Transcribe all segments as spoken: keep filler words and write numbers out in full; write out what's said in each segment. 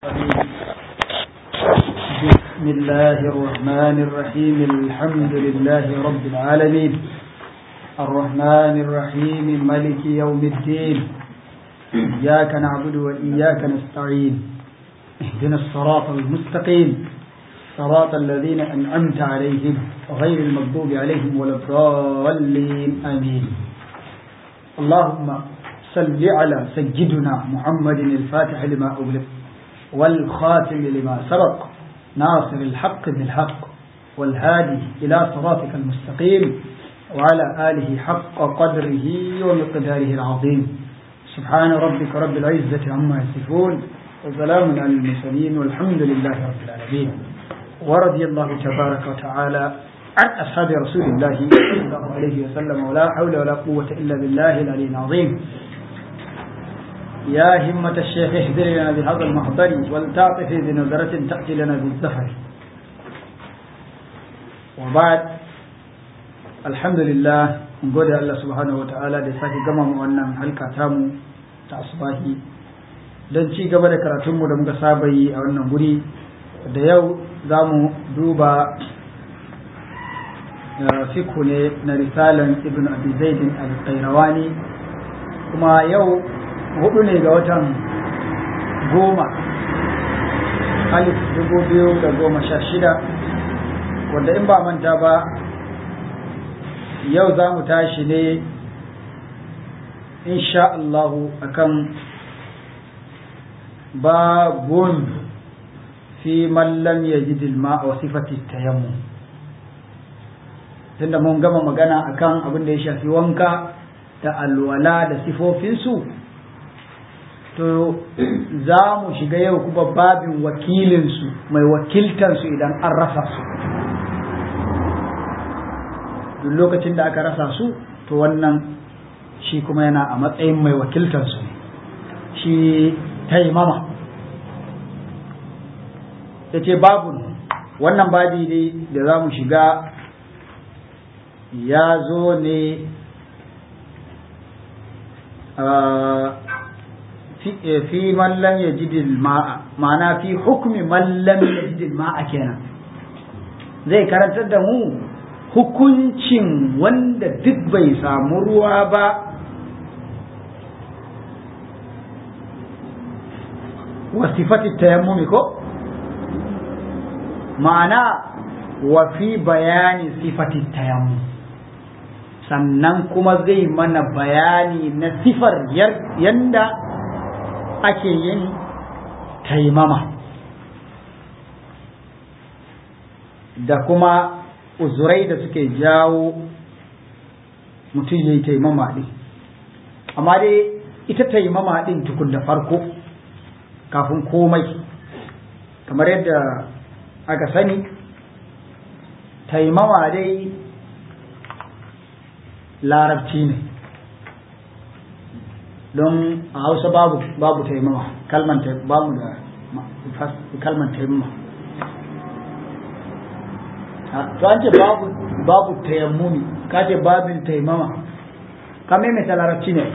بسم الله الرحمن الرحيم الحمد لله رب العالمين الرحمن الرحيم مالك يوم الدين إياك نعبد وإياك نستعين اهدنا الصراط المستقيم صراط الذين أنعمت عليهم غير المغضوب عليهم ولا الضالين آمين اللهم صل على سيدنا محمد الفاتح لما أغلق والخاتم لما سبق ناصر الحق بالحق والهادي إلى صراطك المستقيم وعلى آله حق قدره ومقداره العظيم سبحان ربك رب العزة عما يصفون وسلام على المرسلين والحمد لله رب العالمين ورضي الله تبارك وتعالى عن أصحاب رسول الله صلى الله عليه وسلم ولا حول ولا قوة إلا بالله العلي العظيم يا همة الشيخ اهدر لنا بهذا المحضر ولتعطف بنظرة تأتي لنا بالزفر وبعد الحمد لله نقول الله سبحانه وتعالى da sake gama mu wannan halka tamu ta asbahi don ci gaba da karatunmu da muka saba yi a wannan guri da yau za mu duba fikhu ne na risalan ibn abi zaidin al-qayrawani kuma yau hudu ne ga watan goma alif dubu biyu da goma sha shida wanda in ba manta ba yau za mu tashi ne insha Allahu akan babun fi man lam yajid al-ma'a wa sifati tayammum tunda mun gama magana akan abin da ya shafi wanka da alwala da sifofinsu to za mu shiga yau kuma babin wakilinsu mai wakiltansu idan an rasa su duk lokacin da aka rasa su to wannan shi kuma yana a matsayin mai wakiltansu ne shi taimama ya ce babun wannan babi ne da za mu shiga ya zo ne fi man lam yajid al-ma'a ma'ana fi hukmi man lam yajid al-ma'a kenan zai karantar da mu hukuncin wanda duk bai samu ruwa ba wa sifati tayammum ko ma'ana wa fi bayani sifati tayammum sannan kuma zai mana bayani na sifar yanda ake yin taimama da kuma uzurai da suke jawo mutum ya yi taimama ɗin amma dai ita taimama ɗin tukun da farko kafin komai kamar yadda aka sani taimama dai larabci ne don a hausa babu babu taimama kalman babu da kalman taimama to an ce babu babu tayammumi ka ce babin taimama ka maimaita larabci ne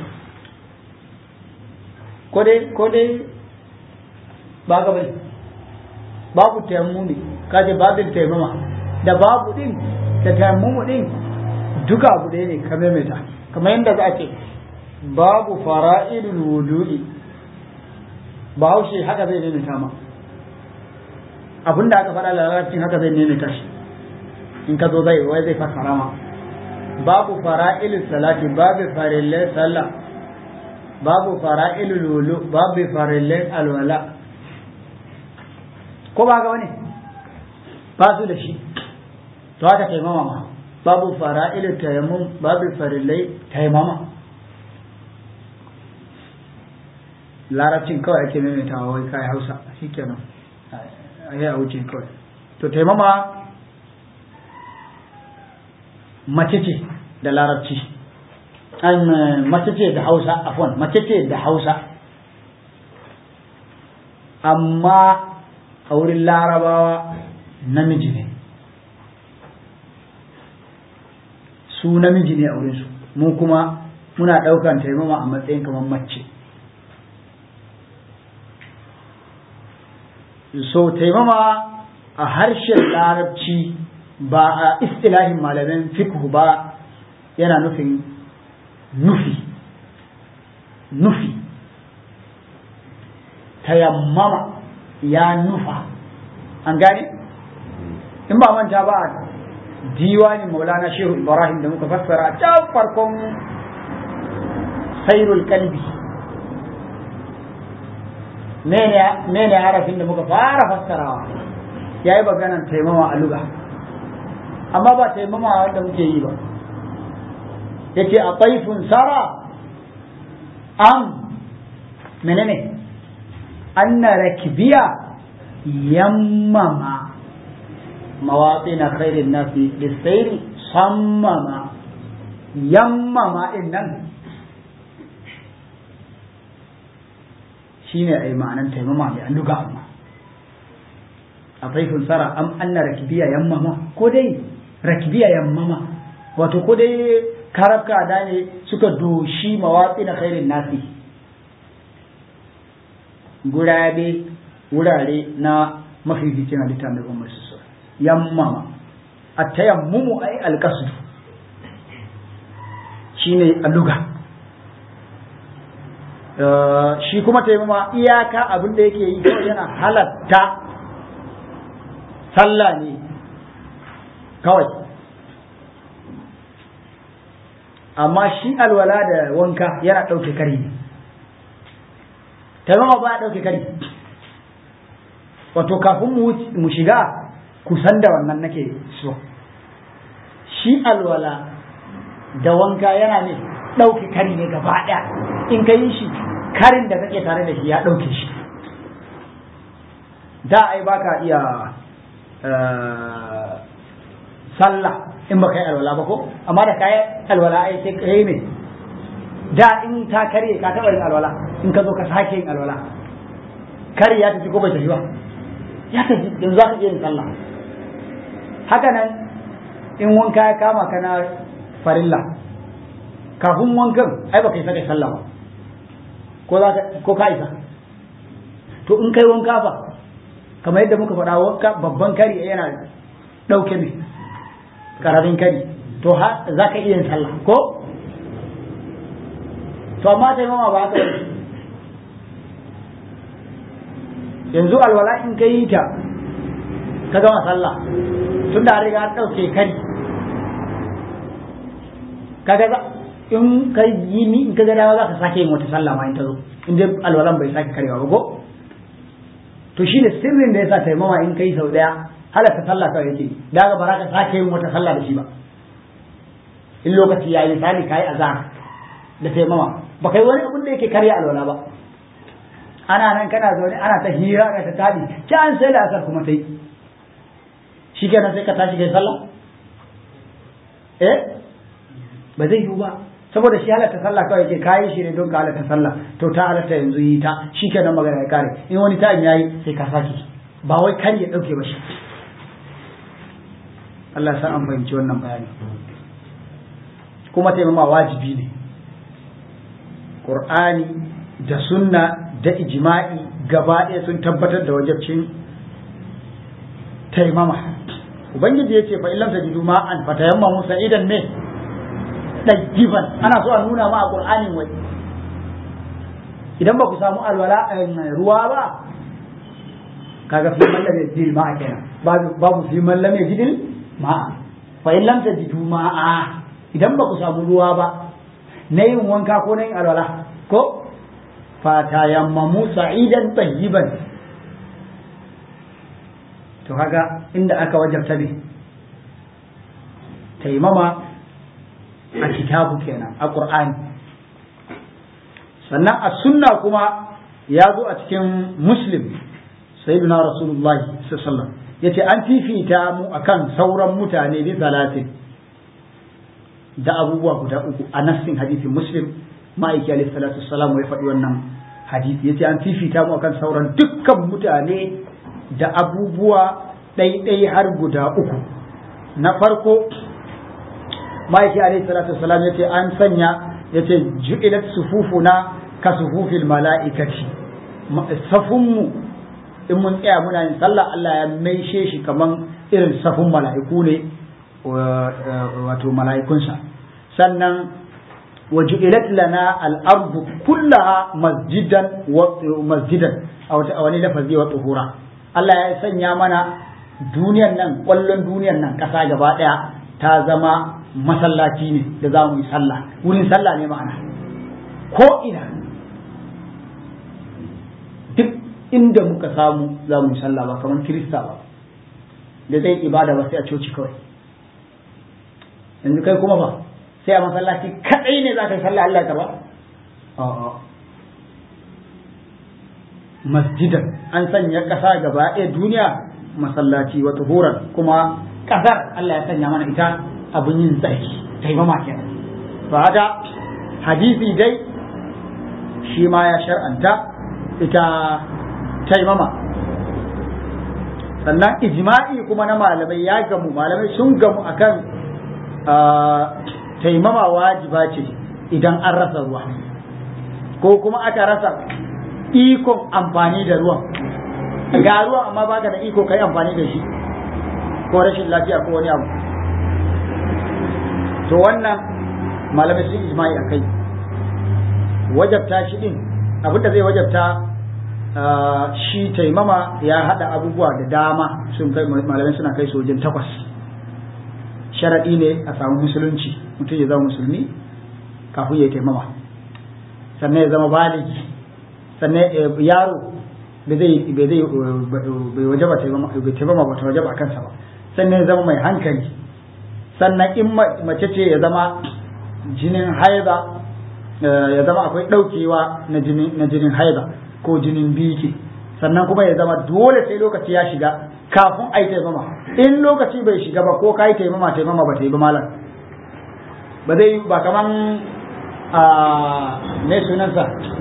ko dai ko dai ba ga bai babu tayammumi ka ce babin taimama da babu din da tayammumu din duka abu ɗaya ne ka maimaita kamar yadda za a ce babu fara'idul wudu'i ba haushe haka zai nemi ma abinda aka faɗa lalacin haka zai nemi shi in ka zo zai wai zai fassara ma babu fara'ilul salati babu farillai sallah babu fara'ilul wudu babu farillai alwala ko ba ga wani ba su da shi to haka taimama ma babu fara'ilul tayammum babu farillai taimama larabcin kawai ake maimaitawa wai kai hausa shi kenan a yi a wuce kawai to taimama mace ce da larabci an mace ce da hausa afwan mace ce da hausa amma a wurin larabawa namiji ne su namiji ne a wurinsu mu kuma muna ɗaukan taimama a matsayin kamar mace so taimama a harshen larabci ba a istilahin malamin fiqh ba yana nufin nufi nufi tayammama ya nufa an gane in ba manta ba diwanin maulana shehu ibrahim da muka fassara a can farkon sairul kalbi ne ne harafin da muka fara fassarawa ya yi maganan taimama a luga amma ba taimama wanda muke yi ba yace a taifun sara am menene anna rakbiya yammama mawaƙin khairin nasi lissairi sammama yammama in nan shine ai ma'anan taimama mai alluga amma a faifin tsara am anna rakibiya yammama ko dai rakibiya yammama wato ko dai karabka da ne suka doshi mawaƙin khairin nasi gurabe wurare na mafificin halitta mai umar su yammama a tayammumu ai alƙasdu shi ne alluga shi kuma taimama iyaka abin da yake yi kawai yana halatta sallah ne kawai amma shi alwala da wanka yana ɗauke kari ne taimama ba ya ɗauke kari wato kafin mu shiga kusan da wannan nake so shi alwala da wanka yana ne ɗauke kari ne gaba ɗaya in ka yi shi karin da kake tare da shi ya ɗauke shi da ai baka iya sallah in baka yi alwala ba ko amma da ka yi alwala ai sai ka yi ne da in ta karye ka taɓa yin alwala in ka zo ka sake yin alwala kari ya tafi ko bai tafi ba ya tafi yanzu za ka iya yin sallah haka nan in wanka ya kama ka na farilla kafin wankan ai baka isa kai sallah ba ko za ka ko ka isa to in kai wanka fa kamar yadda muka faɗa wanka babban kari yana ɗauke ne karamin kari to za ka iya yin sallah ko to amma taimama ba haka ba yanzu alwala in ka yi ta ka gama sallah tun da riga an ɗauke kai kaga za in ka yi ni in ka ga dawa za ka sake yin wata sallah ma in ta zo in dai alwalan bai sake karewa ba ko to shine sirrin da yasa taimama in kai sau daya halatta sallah kawai yake daga ba za ka sake yin wata sallah da shi ba in lokaci yayi misali kai azhar da taimama ba kai wani abin da yake karya alwala ba ana nan kana zaune ana ta hira da ta tadi can sai da asar kuma ta yi shi kenan sai ka tashi kai sallah eh ba zai yiwu ba saboda shi halatta sallah kawai ke kayi shi ne don ka halatta sallah to ta halatta yanzu yi ta shi kenan magana ya kare in wani ta'in yayi sai ka saki ba wai kar ya dauke ba shi Allah ya san an fahimci wannan bayani kuma taimama wajibi ne Qur'ani da sunna da ijma'i gaba ɗaya sun tabbatar da wajibcin taimama ubangiji ya ce fa illam tajidu ma'an fatayammamu sa'idan ne dajiban ana so a nuna ma a qur'anin wai idan ba ku samu alwala ruwa ba kaga fi man lam yajid ma'a kenan babu babu fi man lam yajid ma'a fa illam tajidu ma'a idan ba ku samu ruwa ba na yin wanka ko na yin alwala ko fatayammamu sa'idan tayyiban to kaga inda aka wajabta ne taimama a kitabu kenan a qur'ani sannan a sunna kuma ya zo a cikin muslim sayyidina rasulullahi sallallahu alaihi wasallam yace an fifita mu akan sauran mutane bi salatin da abubuwa guda uku a nassin hadisin muslim ma'aiki alaihi salatu wassalam ya faɗi wannan hadisi yace an fifita mu akan sauran dukkan mutane da abubuwa ɗaiɗai har guda uku na farko ma'aiki alaihi salatu wassalam yace an sanya yace ju'ilat sufufuna ka sufufil mala'ikati safunmu in mun tsaya muna yin sallah Allah ya maishe shi kaman irin safun mala'iku ne wato mala'ikunsa. Sannan waju'ilat lana al-ardu kullaha masjidan wa masjidan a wani lafazi wa tuhura. Allah ya sanya mana duniyan nan, kwallon duniyan nan kasa gaba daya ta zama masallaci ne da za mu yi sallah, wurin sallah ne ma'ana ko ina duk inda muka samu za mu yi sallah, ba kamar kirista ba da zai ibada ba sai a coci kawai. Yanzu kai kuma ba sai a masallaci kadai ne za ka yi sallah Allah ya karba? a'a, masjidan an sanya kasa gaba ɗaya duniya masallaci wa tuhuran, kuma kasar Allah ya sanya mana ita abin yin tsarki, taimama kenan. to haka hadisi dai shi ma ya shar'anta ita taimama. Sannan ijma'i kuma na malamai ya gamu, malamai sun gamu akan taimama wajiba ce idan an rasa ruwa ko kuma aka rasa ikon amfani da ruwan, ga ruwan amma baka da iko kai amfani da shi ko rashin lafiya ko wani abu, to wannan malamai sun ijma'i akai. Wajabta shi din, abinda zai wajabta shi taimama ya hada abubuwa da dama, sun kai malamai suna kai su wajen takwas. Sharadi ne a samu musulunci, mutum ya zama musulmi kafin ya taimama, sannan ya zama baligi, sannan yaro bai zai bai wajaba taimama bai taimama ba ta wajaba kansa ba, sannan ya zama mai hankali, sannan in mace ce ya zama jinin haiza, ya zama akwai daukewa na jinin haiza ko jinin biki, sannan kuma ya zama dole sai lokaci ya shiga kafin a yi taimama. In lokaci bai shiga ba ko ka yi taimama taimama ba ta yi ba malam, ba zai ba kaman a ne sunansa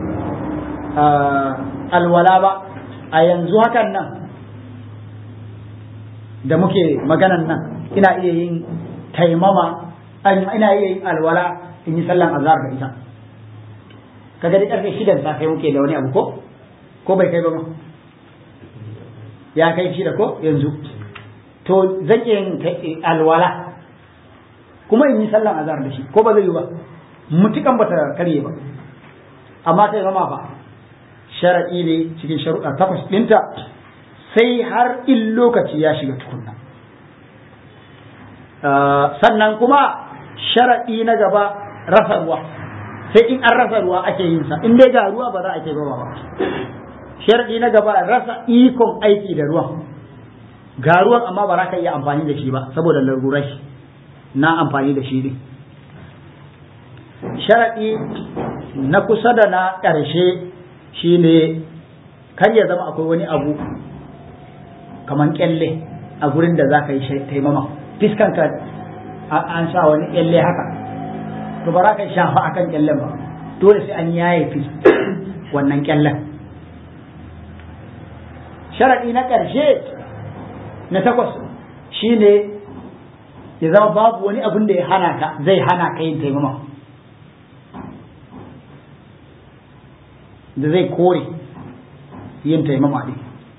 alwala ba. A yanzu hakan nan da muke maganan nan ina iya yin taimama, ina iya yin alwala in yi sallan azhar da ita. Kaga da karfe shidan safe muke da wani abu ko ko bai kai ba ma, ya kai shida ko yanzu, to zan iya yin alwala kuma in yi sallan azhar da shi ko ba zai yi ba, mutukan bata karye ba. Amma sai mama fa shar'i ne cikin sharuɗa takwas ɗinta, sai har in lokaci ya shiga tukunna. Sannan kuma sharaɗi na gaba rasa ruwa, sai in an rasa ruwa ake yin sa, in dai ga ruwa ba za a ke ba. Sharaɗi na gaba rasa ikon aiki da ruwan, ga ruwan amma ba za ka iya amfani da shi ba saboda larurai na amfani da shi ne. Sharaɗi na kusa da na ƙarshe shi ne kar ya zama akwai wani abu kamar kyalle a gurin da za ka yi taimama, fiskanka an sa wani kyalle haka, to ba za ka shafa a kan kyallen ba, dole sai an yaye fis wannan kyallen. Sharaɗi na ƙarshe na takwas shi ne ya zama babu wani abin da ya hana ka zai hana ka yin taimama, da zai kore yin taimama ɗin.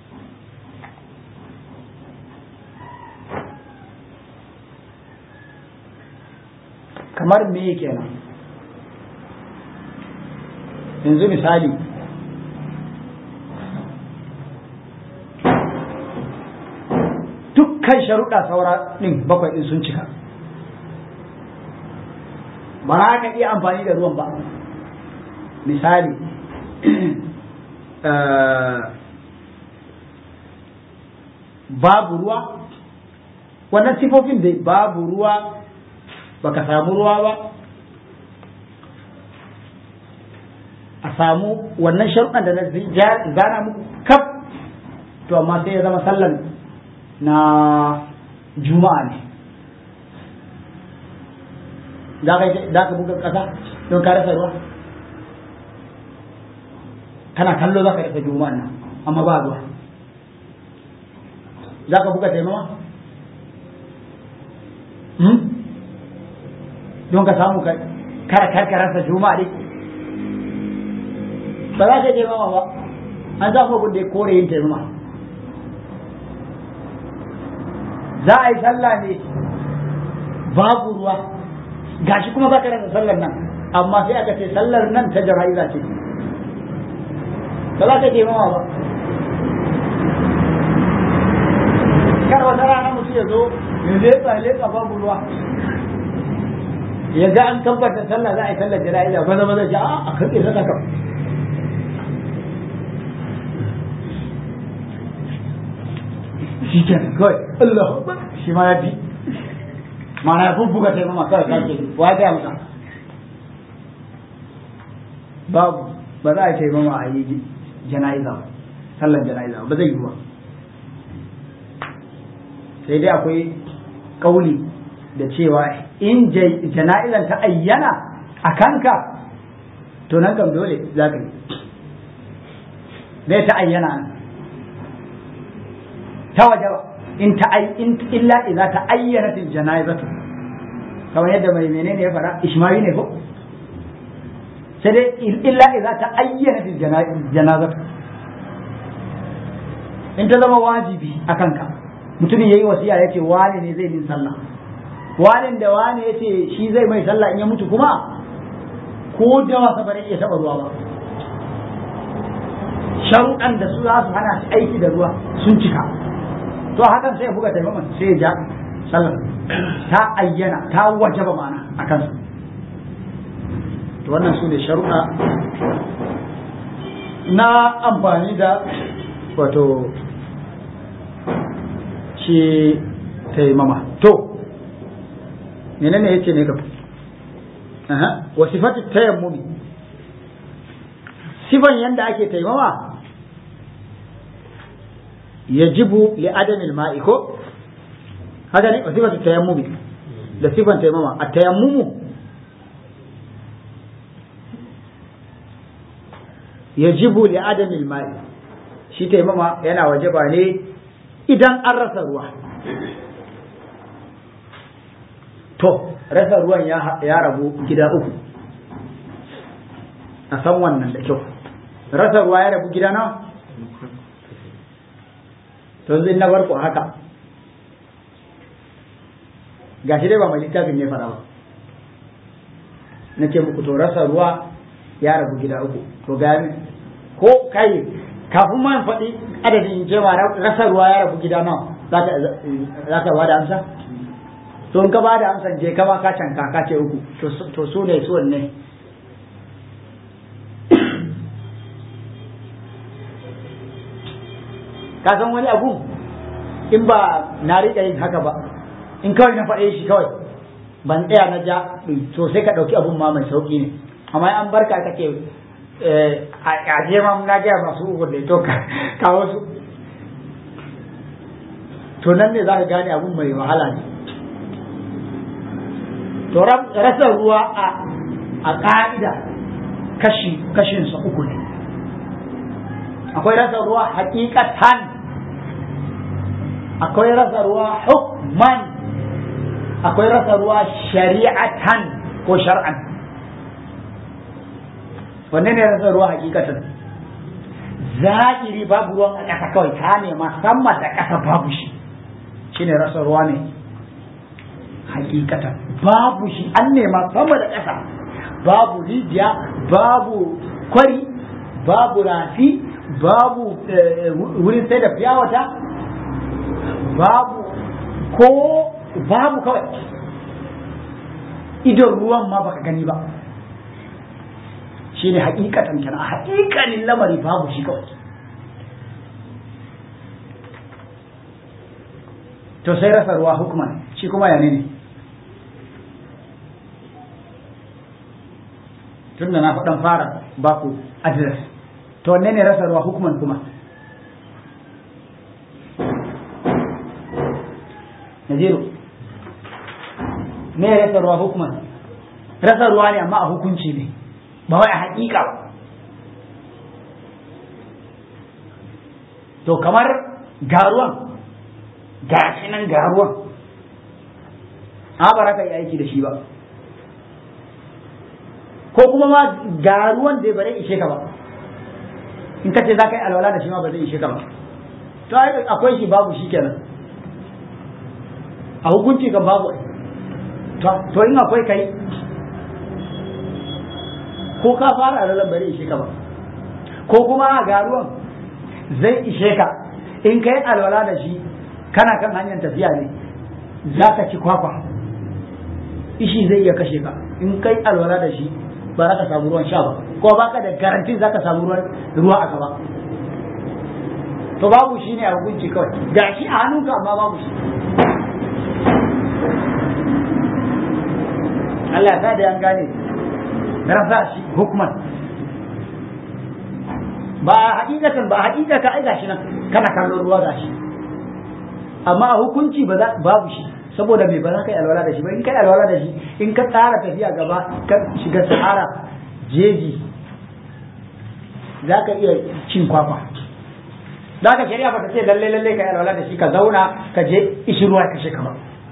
Kamar me kenan? Yanzu misali, dukkan sharuɗa saura ɗin bakwai ɗin sun cika, ba za ka iya amfani da ruwan ba. Misali, babu ruwa, wannan sifofin da babu ruwa, baka samu ruwa ba, a samu wannan sharuɗan da na zana muku kaf, to amma sai ya zama sallan na juma'a ne, za ka buga ƙasa don ka rasa ruwa, kana kallo za ka rasa juma'a nan amma ba ruwa, za ka buga taimama don ka samu ka rasa juma'a dai, ba za ka taimama ba. An zafa abin da ya kore yin taimama za a yi sallah ne babu ruwa gashi kuma za ka rasa sallar nan amma sai aka ce sallar nan ta jana'iza ce ba za ka taimawa ba kar wata rana mutum ya zo ya leƙa leƙa babu ruwa ya ga an tabbata sallah za a yi sallar jana'iza ba zama zai ce a a kake sallah kan shi ke kawai Allah shi ma ya fi mana ya bubbuga ta yi mama kawai kake wa ya musa babu ba za a ce mama a yi jana'iza ba sallar jana'iza ba zai yi ba sai dai akwai kauli da cewa in jana'izan ta ayyana a kanka to nan kam dole za ka yi bai ta ayyana ta waje ba in ta in illa idza ta ayyana til jana'izatu kamar yadda mai menene ya fara ishmawi ne ko sai dai illa idza ta ayyana til jana'izatu in ta zama wajibi a kanka mutumin yayi wasiya yace wani ne zai yi sallah wani da wani yace shi zai mai sallah in ya mutu kuma ko da wasa bare ya taba ruwa ba sharuɗan da su za su hana shi aiki da ruwa sun cika to hakan sai ya buga taimama sai ya ja sallah ta ayyana ta wajaba mana akan su to wannan su ne sharuɗa na amfani da wato shi taimama to menene yace ne gaba aha wa sifatu tayammumi sifan yanda ake taimama yajibu li adami al-ma'i ko haka ne wa sifatu tayammumi da sifan taimama at-tayammumu yajibu li adami al-ma'i shi taimama yana wajaba ne idan an rasa ruwa to rasa ruwan ya rabu gida uku a san wannan da kyau rasa ruwa ya rabu gida nawa to zai na barko haka gashi dai ba mai littafin ne fara ba na ce muku to rasa ruwa ya rabu gida uku to gani ko kai kafin ma faɗi adadin in ce ma rasa ruwa ya rabu gida nawa za ka ba da amsa to in ka ba da amsa je kama ka canka ka ce uku to su ne su ne ka san wani abu in ba na riƙa yin haka ba in kawai na faɗe shi kawai ban tsaya na ja to sai ka ɗauki abun ma mai sauƙi ne amma an barka kake a je ma na gaya masu uku da to kawo su to nan ne za ka gane abun mai wahala ne to rasa ruwa a ƙa'ida kashi kashinsa uku ne akwai rasa ruwa hakikatan akwai rasa ruwa hukman akwai rasa ruwa shari'atan ko shar'an wanne ne rasa ruwa hakikatan zahiri babu ruwan a ƙasa kawai ka nema sama da ƙasa babu shi shine rasa ruwa ne hakikatan babu shi an nema sama da ƙasa babu rijiya babu kwari babu rafi babu wurin sai da fiyawata babu ko babu kawai idon ruwan ma baka gani ba shine hakikatan kenan a hakikanin lamari babu shi kawai to sai rasa ruwa hukuman shi kuma ya ne tun da na faɗan fara baku adres to wanne ne rasa ruwa hukuman kuma naziru me rasa ruwa hukuman rasa ruwa ne amma a hukunci ne ba wai a haƙiƙa ba to kamar garuwan gashi nan garuwan a ba ka yi aiki da shi ba ko kuma ma garuwan da bare ishe ka ba in ka ce za ka yi alwala da shi ma ba zai ishe ka ba to akwai shi babu shi kenan a hukunci kan babu to in akwai kai ko ka fara alwalan bari ishe ka ba ko kuma a garuwan zai ishe ka in kai alwala da shi kana kan hanyar tafiya ne za ka ci kwakwa ishi zai iya kashe ka in kai alwala da shi ba za ka samu ruwan sha ba ko baka da garanti za ka samu ruwa a gaba to babu shi ne a hukunci kawai ga shi a hannunka amma babu shi Allah ya sa da yan gane rasa shi hukman ba hakikatan ba hakikata ai gashi nan kana kallon ruwa gashi amma a hukunci ba za babu shi saboda me ba za ka yi alwala da shi ba in kai alwala da shi in ka tsara tafiya gaba ka shiga sahara jeji za ka iya cin kwakwa za ka shari'a ba ta ce lalle lalle ka yi alwala da shi ka zauna ka je ishi ruwa ka kashe ka ba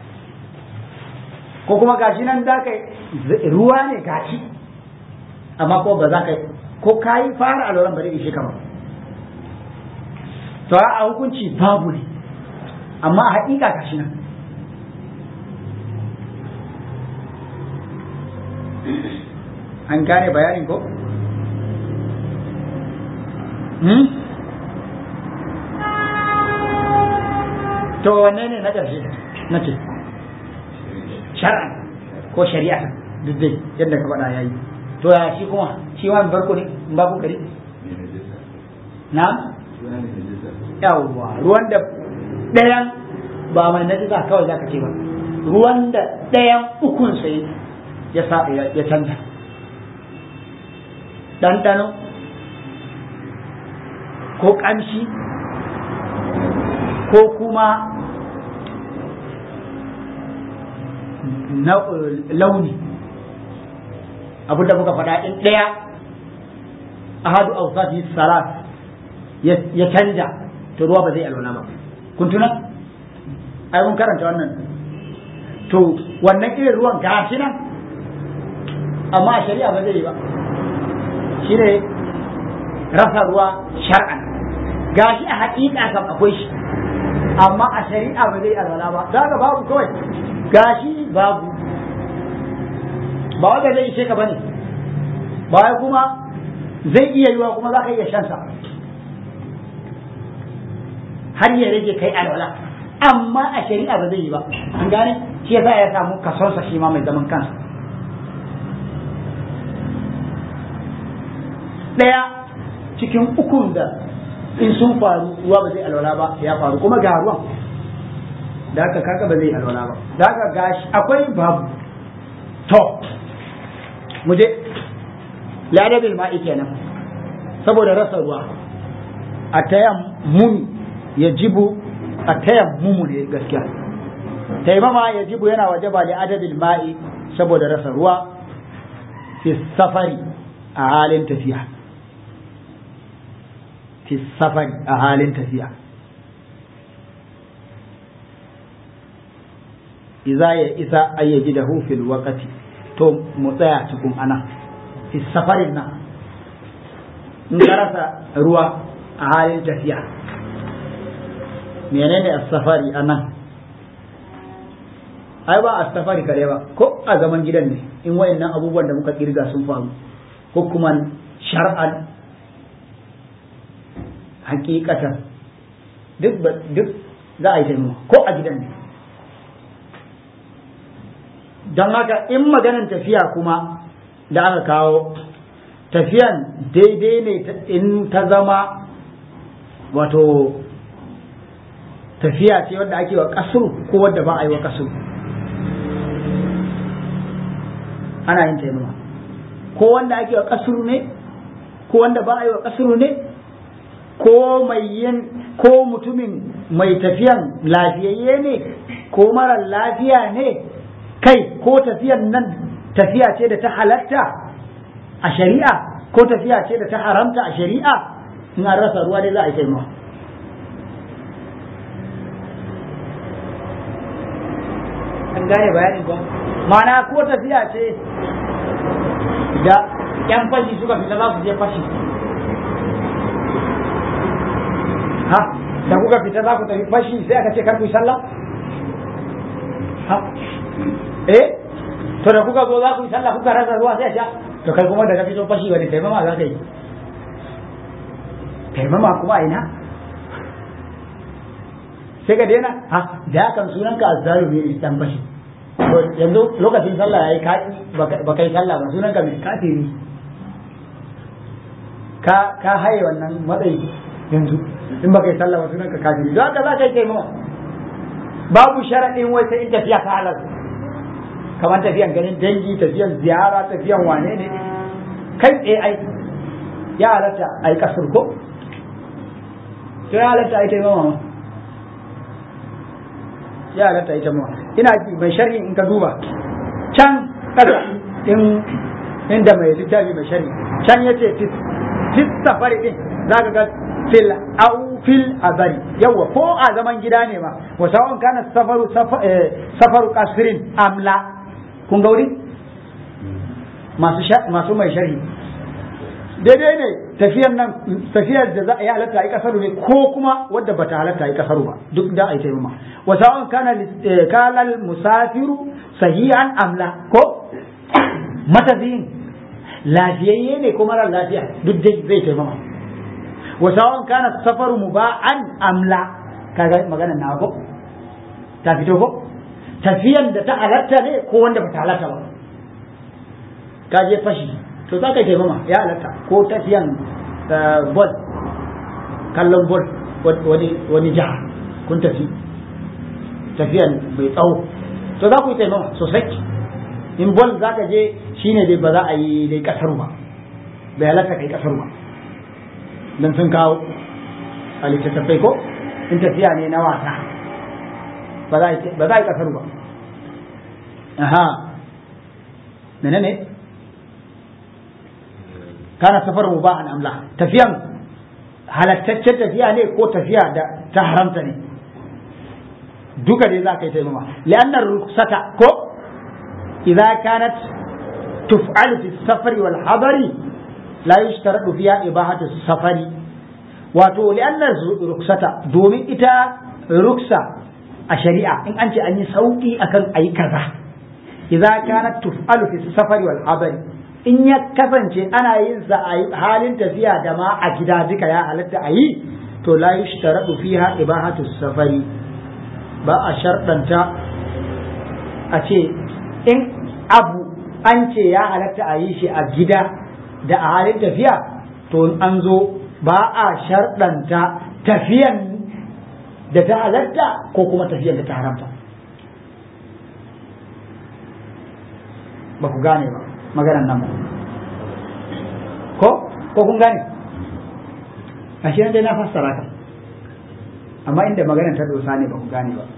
ko kuma gashi nan za ka ruwa ne gashi amma ko ba za ka ko ka yi fara alwalan bari ishe ka ba to a hukunci babu ne amma a haƙiƙa gashi nan an gane bayanin ko? Hmm? to wanne ne na ƙarshe na ce shar'an ko shari'a duk dai yadda ka faɗa yayi to ya shi kuma shi wani barko ne in ba ku kari na yawwa ruwan da ɗayan ba mai najisa kawai za ka ce ba ruwan da ɗayan ukun sai ya sa ya canza ɗanɗano ko ƙamshi ko kuma launi abu da muka faɗa in ɗaya ahadu awsafi salat ya canja to ruwa ba zai alwala ba kun tuna ai mun karanta wannan to wannan irin ruwan gashi nan amma a shari'a ba zai yi ba shine rasa ruwa shar'an gashi a haƙiƙa kam akwai shi amma a shari'a ba zai alwala ba daga babu kawai gashi babu ba wanda zai ishe ka bane ba kuma zai iya yiwa kuma za ka iya shansa har ya rage kai alwala amma a shari'a ba zai yi ba an gane shi yasa ya samu kasonsa shi ma mai zaman kansa ɗaya cikin ukun da in sun faru ruwa ba zai alwala ba ya faru kuma ga ruwan da haka kaka ba zai alwala ba da haka gashi akwai babu to mu je ladabil ma'i kenan saboda rasa ruwa a tayan muni ya jibu a tayan mumu ne gaskiya taimama ya jibu yana wajaba da adabil ma'i saboda rasa ruwa fi safari a halin tafiya fi safari a halin tafiya iza ya isa ayyaji da hufil wakati to mu tsaya cikin ana fi safarin nan in ka rasa ruwa a halin tafiya menene as-safari anan ai ba as-safari kare ba ko a zaman gidan ne in wayannan abubuwan da muka kirga sun faru hukuman shar'an hakikatan duk duk za a yi taimako ko a gidan ne don haka in maganan tafiya kuma da aka kawo tafiyan daidai ne in ta zama wato tafiya ce wadda ake wa kasuru ko wadda ba a yi wa kasuru ana yin taimama ko wanda ake wa kasuru ne ko wanda ba a yi wa kasuru ne ko mai yin ko mutumin mai tafiyan lafiyayye ne ko mara lafiya ne kai ko tafiyan nan tafiya ce da ta halatta a shari'a ko tafiya ce da ta haramta a shari'a in an rasa ruwa dai za a yi taimako an gane bayanin ko ma'ana ko tafiya ce da yan fashi suka fita za su je fashi ha da kuka fita za ku tafi fashi sai aka ce kar ku yi sallah ha eh to da kuka zo za ku yi sallah kuka rasa ruwa sai a sha to kai kuma da ka fito fashi wani taimama za ka yi taimama kuma ina sai ka daina ha da kan sunan ka azzalumi ne dan fashi to yanzu lokacin sallah yayi ka ba kai sallah ba sunan ka mai kafiri ka ka haye wannan matsayi yanzu in ba kai sallah ba sunan ka kafiri don haka za ka yi taimama babu sharadin wai sai in tafiya ta halal kamar tafiyan ganin dangi tafiyan ziyara tafiyan wane ne kai tsaye ai ya halatta ai kasar ko sai ya halatta ai taimama ya halatta ai taimama ina ji mai sharhi in ka duba can kasa in inda mai littafi mai sharhi can yace fit safari din zaka ga fil au fil abari yawa ko a zaman gida ne ma wa sawon kana safaru safaru kasrin amla kun ga wuri masu masu mai sharhi daidai ne tafiyar nan tafiyar da za a yi halatta a yi kasaru ne ko kuma wadda ba ta halatta a yi kasaru ba duk da a yi taimama wa sawon kana kalal musafiru sahihan amla ko matafiyin lafiyayye ne ko marar lafiya duk da zai taimama wa sawon kana safaru muba'an amla kaga maganar na ko ta fito ko tafiyan da ta halatta ne ko wanda ba ta halatta ba ka je fashi to za ka yi taimama ya halatta ko tafiyan bol kallon bol wani wani jiha kun tafi tafiyan mai tsawo to za ku yi taimama sosai in bol za ka je shine dai ba za a yi dai kasar ba bai halatta kai kasar ba dan sun kawo a littattafai ko in tafiya ne na wasa ba za a yi kasar ba aha menene kana safar mu ba an amla tafiyan halattaccen tafiya ne ko tafiya da ta haramta ne duka dai za ka yi taimama li'annar ruksata ko idza kanat tuf'alu fi safari wal hadari la yushtaradu fiha ibahatu safari wato li'annar ruksata domin ita ruksa a shari'a in an ce an yi sauki akan ayi kaza idza kanat tuf'alu fi safari wal hadari in ya kasance ana yin sa a halin tafiya da ma a gida duka ya halatta a yi to la yushtaradu fiha ibahatu safari ba a sharɗanta a ce in abu an ce ya halatta a yi shi a gida da a halin tafiya to an zo ba a sharɗanta tafiyan da ta halatta ko kuma tafiyan da ta haramta ba ku gane ba maganan nan ko ko kun gane ashe nan dai na fassara ka amma inda maganan ta dosa ne ba ku gane ba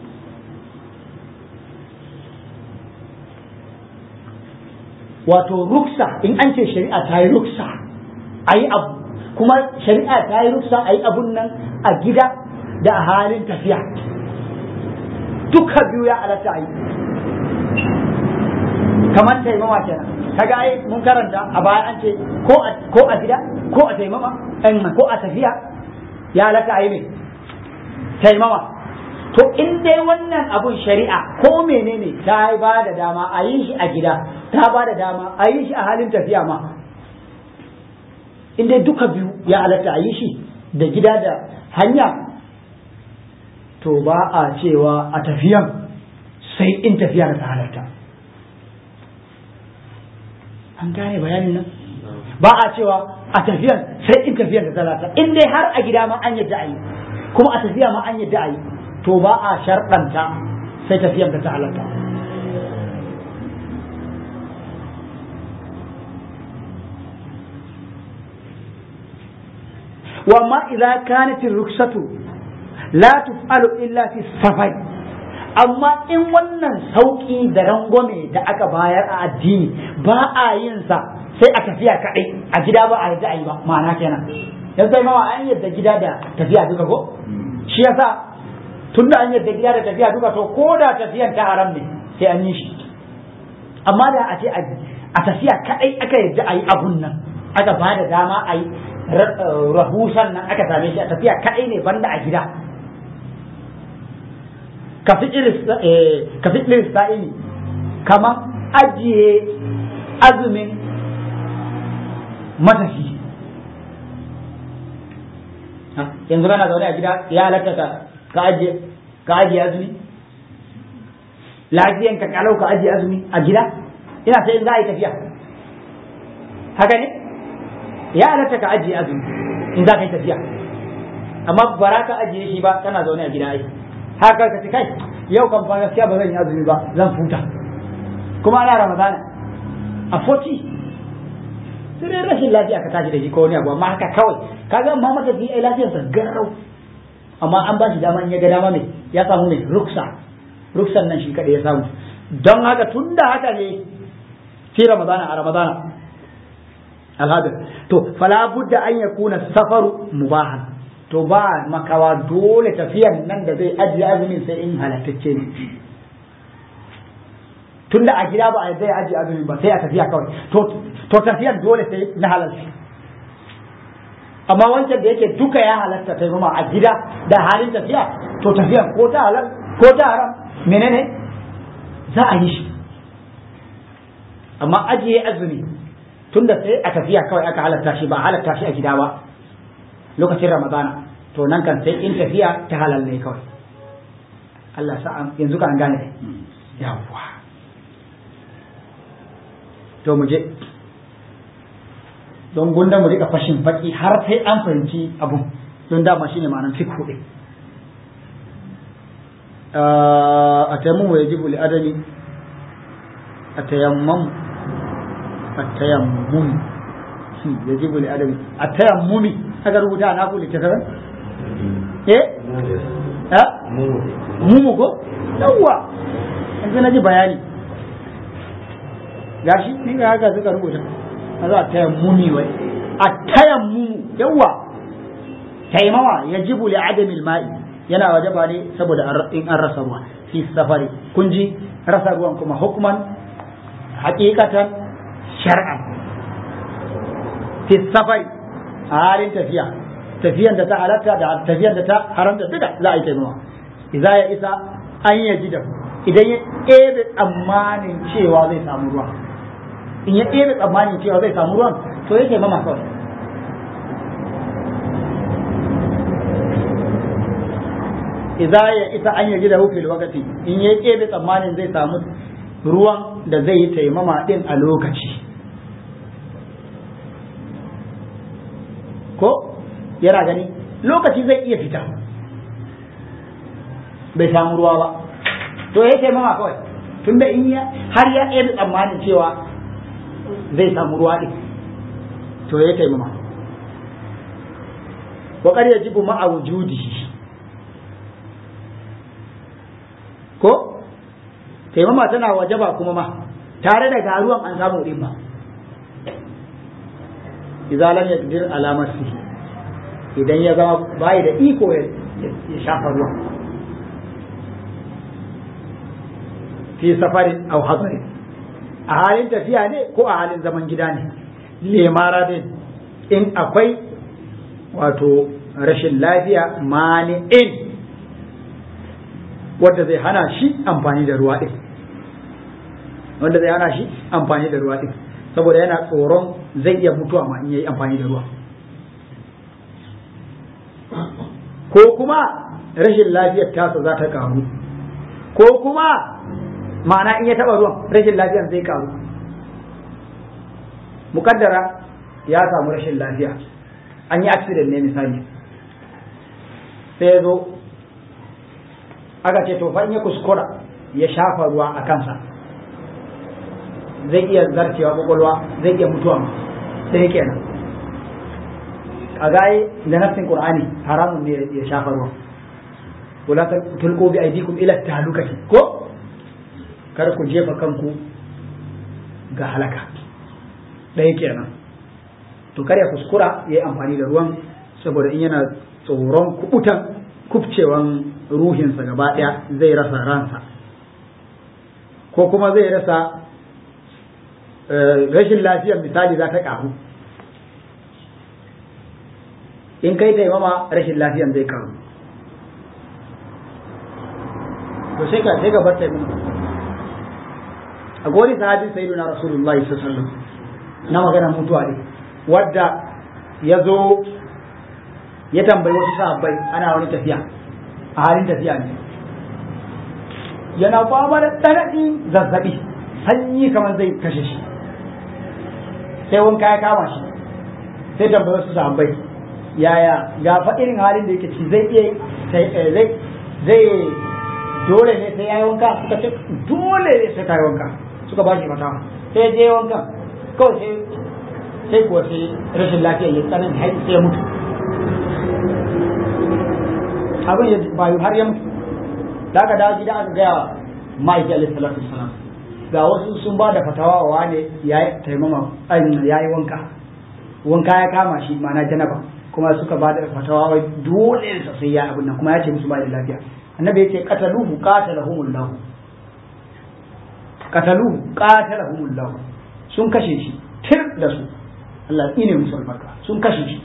wato ruksa in an ce shari'a ta yi ruksa a yi abu kuma shari'a ta yi ruksa a yi abun nan a gida da a halin tafiya duka biyu ya halatta a yi kamar taimama kenan kaga ai mun karanta a baya an ce ko ko a gida ko a taimama ko a tafiya ya halatta a yi ne taimama to in dai wannan abun shari'a ko menene ta ba da dama a yi shi a gida ta ba da dama a yi shi a halin tafiya ma in dai duka biyu ya halatta a yi shi da gida da hanya to ba a cewa a tafiyan sai in tafiya da ta halatta an gane bayanin nan ba a cewa a tafiyan sai in tafiyan da ta halatta in dai har a gida ma an yadda a yi kuma a tafiya ma an yadda a yi to ba a sharɗanta sai tafiyan da ta halatta وما إذا كانت الرخصة لا تفعل إلا في السفر أما إن ونن سوكي درنغومي دا أكا باير الدين با آينسا sai a tafiya kaɗai a gida ba a yadda a yi ba ma'ana kenan yanzu sai mawa an yadda gida da tafiya duka ko shi yasa tun da an yadda gida da tafiya duka to ko da tafiyan ta haram ne sai an yi shi amma da a ce a tafiya kaɗai aka yadda a yi abun nan aka ba da dama a yi rahusan nan aka same shi a tafiya kaɗai ne banda a gida ka fi irin sa'ini kamar ajiye azumin matafi. Yanzu kana zaune a gida ya halatta ka ajiye ka ajiye azumi, lafiyan ka kalau ka ajiye azumi a gida, ina sai in za a yi tafiya, haka ne ya halatta ka ajiye azumi in za ka yi tafiya, amma bara ka ajiye shi ba kana zaune a gida ai haka ka ce kai yau kan fa gaskiya ba zan yi azumi ba zan futa, kuma ana ramadana a forty sai dai rashin lafiya ka tashi da shi ko wani abu, amma haka kawai kaga amma maka fi ai lafiyarsa garau, amma an ba shi dama in ya ga dama mai ya samu mai ruksa, ruksan nan shi kadai ya samu. Don haka tunda haka ne fi ramadana a ramadana alhadar to fala budda an yakuna safaru mubahan, to ba makawa dole tafiyan nan da zai ajiye azumin sai in halattacce ne, tunda a gida ba a zai ajiye azumin ba sai a tafiya kawai, to to tafiyan dole sai na halalci. Amma wancan da yake duka ya halatta ta zama a gida da halin tafiya, to tafiyan ko ta halal ko ta haram menene za a yi shi. Amma ajiye azumi tunda sai a tafiya kawai aka halatta shi, ba halatta shi a gida ba lokacin ramadana, to nan kan sai in tafiya ta halal ne kawai. Allah sa yanzu ka an gane ne yawwa. To mu je don gunda mu rika fashin baki har sai an fahimci abu, don dama shine ma'anar fiqh din. a tayammu yajibu li adami a tayammum a tayammum yajibu li adami a tayammumi aka rubuta na ku littafin eh ha mumu ko yawa yanzu na ji bayani gashi ni ga haka suka rubuta za a tayammumi wai a tayammumu yawa taimawa yajibu li adami al-ma'i yana wajaba ne saboda in an rasa ruwa fi safari kun ji rasa ruwan kuma hukman hakikatan shar'an fi safari a halin tafiya tafiyan da ta halatta da tafiyan da ta haramta duka za a yi taimawa idza ya isa an yaji da idan ya ɗebe tsammanin cewa zai samu ruwa in ya ɗebe tsammanin cewa zai samu ruwan to ya taimama kawai. Idza ya isa an yaji da fil wakati in ya ɗebe tsammanin zai samu ruwan da zai yi taimama din a lokaci, ko yana gani lokaci zai iya fita bai samu ruwa ba to ya taimama kawai, tunda in ya har ya ɗebe tsammanin cewa zai samu ruwa din to ya taimama. wa qad yajibu ma'a wujudihi, ko taimama tana wajaba kuma ma tare da garuwan an samu din ba, idza lam yaqdir ala nafsihi idan ya zama bai da iko ya shafa ruwa fi safarin aw hadarin, a halin tafiya ne ko a halin zaman gida ne, lemara din in akwai wato rashin lafiya mani'in wanda zai hana shi amfani da ruwa din, wanda zai hana shi amfani da ruwa din saboda yana tsoron zai iya mutuwa ma in yayi amfani da ruwa, ko kuma rashin lafiyar tasa za ta karu, ko kuma ma'ana in ya taba ruwan rashin lafiyar zai karu. Mukaddara ya samu rashin lafiya, an yi accident ne misali, sai ya zo aka ce to fa in ya kuskura ya shafa ruwa a kansa zai iya zarcewa kwakwalwa, zai iya mutuwa ma sai kenan a gaye da nafsin qur'ani haramun ne ya shafa ruwa, wala tulqu bi aydikum ila tahlukati, ko kar ku jefa kanku ga halaka ɗaya kenan. To kar ya kuskura ya yi amfani da ruwan saboda in yana tsoron kubutan kubcewan ruhinsa gaba ɗaya zai rasa ransa, ko kuma zai rasa rashin lafiyar misali za ta ƙaru, in kai taimama rashin lafiyar zai ƙaru. to sai ka sai ka bar taimama a gori sahabin sayyidina rasulullahi sallallahu alaihi wasallam na magana mutuwa ne wadda ya zo ya tambayi wasu sahabbai ana wani tafiya a halin tafiya ne yana fama da tsananin zazzabi sanyi kamar zai kashe shi sai wanka ya kama shi sai tambayi wasu sahabbai yaya ga fa irin halin da yake ci zai iya zai zai dole ne sai yayi wanka suka ce dole ne sai kai wanka suka ba shi mata sai je wanka kawai sai sai kuwa sai rashin lafiya ya tsanani har sai ya mutu abin ya bayu har ya mutu da aka dawo gida aka gaya ma'aiki alaihi salatu wasalam ga wasu sun ba da fatawa wa wane ya yi taimama ya yi wanka wanka ya kama shi ma'ana janaba kuma suka ba da fatawa wai dole sai ya abin nan kuma ya ce musu ba da lafiya annabi ya ce qataluhu qatalahumullah qataluhu qatalahumullah sun kashe shi tir da su Allah tsine musu albarka sun kashe shi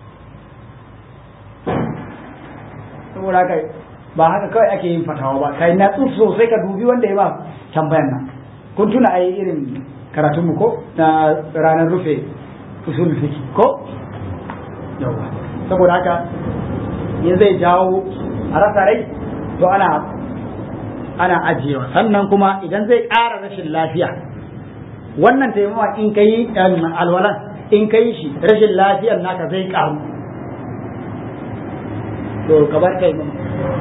saboda kai ba haka kawai ake yin fatawa ba kai na tsufu sosai ka dubi wanda ya ba tambayan nan kun tuna ai irin karatun mu ko na ranar rufe usul fiqh ko yawa saboda haka ya zai jawo a rasa rai to ana ana ajiyewa sannan kuma idan zai ƙara rashin lafiya wannan taimama in kai alwalan in kai shi rashin lafiyar naka zai ƙaru to kabar kai mun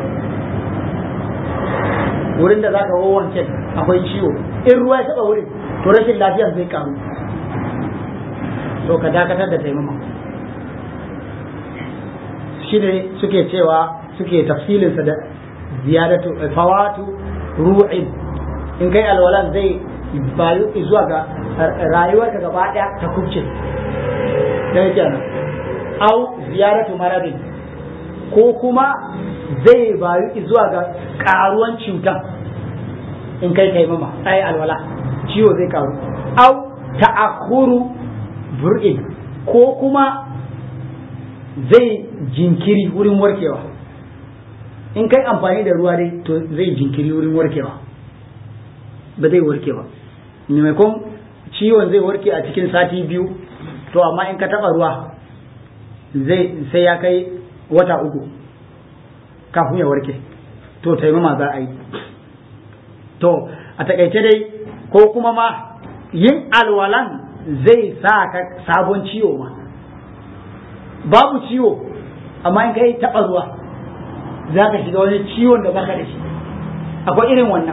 wurin da zaka wawance akwai ciwo in ruwa ya taba wurin to rashin lafiyar zai ƙaru to ka dakatar da taimama shi ne suke cewa suke tafsilinsa da ziyadatu fawatu ru'in in kai alwalan zai bayu zuwa ga rayuwarka gaba daya ta kubce da yake nan au ziyadatu maradin ko kuma zai bayu zuwa ga karuwan cutan in kai kai mama ai alwala ciwo zai karu au ta'akhuru bur'in ko kuma zai jinkiri wurin warkewa in kai amfani da ruwa dai to zai jinkiri wurin warkewa ba zai warke ba maimakon ciwon zai warke a cikin sati biyu to amma in ka taba ruwa zai sai ya kai wata uku kafin ya warke to taimama za a yi to a takaice dai ko kuma ma yin alwalan zai sa ka sabon ciwo ma babu ciwo amma in kai taba ruwa za ka shiga wani ciwon da baka da shi akwai irin wannan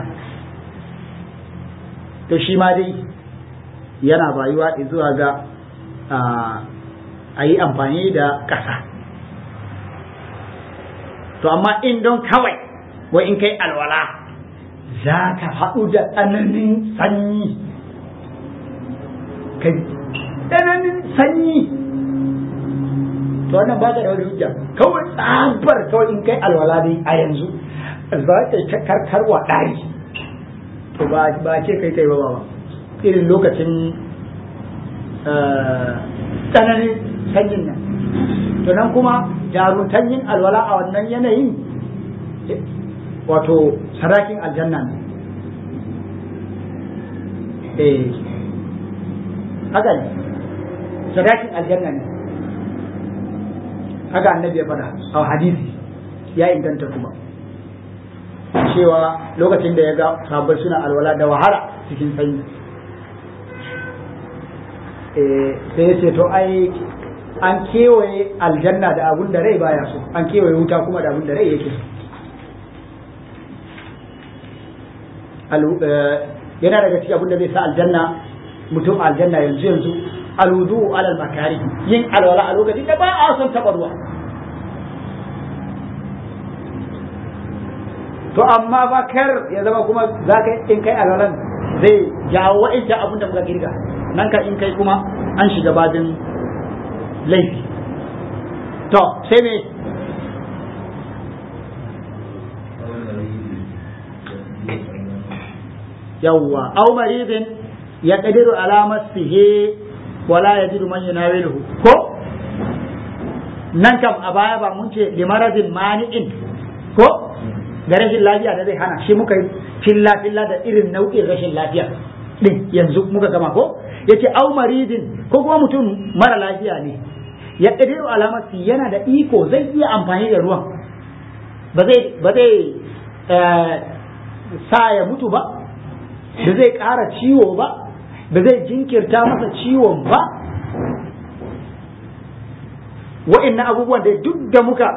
to shi ma dai yana bayuwa zuwa ga a yi amfani da ƙasa to amma in don kawai wai in kai alwala za ka haɗu da tsananin sanyi kai tsananin sanyi to wannan ba ka da wani hujja kawai tsabar kawai in kai alwala dai a yanzu za ka ta karkarwa ɗari to ba ce kai kai ba ba irin lokacin tsananin sanyin nan to nan kuma jaruntan yin alwala a wannan yanayin wato sarakin aljanna ne eh haka ne sarakin aljanna ne haka annabi ya faɗa a hadisi ya inganta kuma cewa lokacin da ya ga sahabbai suna alwala da wahala cikin sanyi sai ya ce to ai an kewaye aljanna da abun da rai baya so an kewaye wuta kuma da abun da rai yake so yana daga cikin abun da zai sa aljanna mutum aljanna yanzu yanzu alwudu alal makari yin alwala a lokacin da ba a son taɓa ruwa to amma ba kar ya zama kuma za ka in kai alwalan zai jawo wa'inta abin da muka girga nan ka in kai kuma an shiga bajin laifi to sai me yawwa au maridin ya kadiru alamar sihe wala ya jiru man yunawiluhu ko nan kam a baya ba mun ce limaradin mani'in ko da rashin lafiya da zai hana shi muka yi filla filla da irin nau'in rashin lafiya din yanzu muka gama ko yace au maridin ko kuma mutum mara lafiya ne ya kadiru alamati yana da iko zai iya amfani da ruwan ba zai ba zai sa ya mutu ba ba zai ƙara ciwo ba ba zai jinkirta masa ciwon ba wa'annan abubuwan da duk da muka